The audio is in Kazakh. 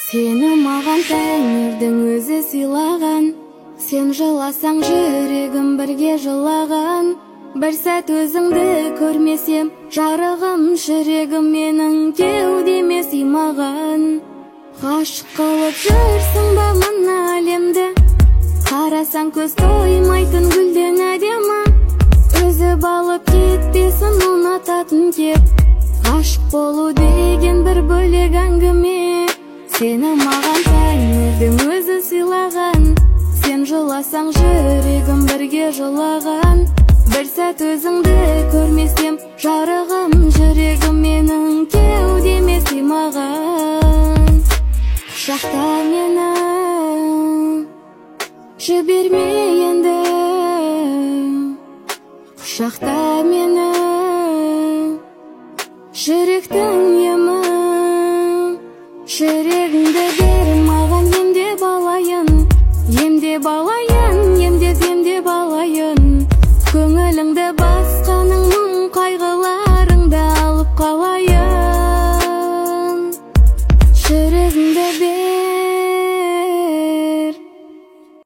Сені маған тәңірдің өзі сыйлаған, сен жыласаң жүрегім бірге жылаған. Бір сәт өзіңді көрмесем, жарығым жүрегім менің кеудеме сыймаған. Ғашық қылып жүрсің ба мына әлемді, қарасаң көз тоймайтын гүлден әдемі. Өзі балып кетпесін ұнататын кеп, ғашық болу деген бір бөлек әңгіме. Сені маған тәңірдің өзі сыйлаған, сен жыласаң жүрегім бірге жылаған. Бір сәт өзіңді көрмесем, жарығым жүрегім менің кеудеме сыймаған. Құшақта мені, жіберме енді, құшақта мені, жүректің емі. Жүрегіңді бер маған, емдеп алайын, емдеп алайын, емдеп алайын.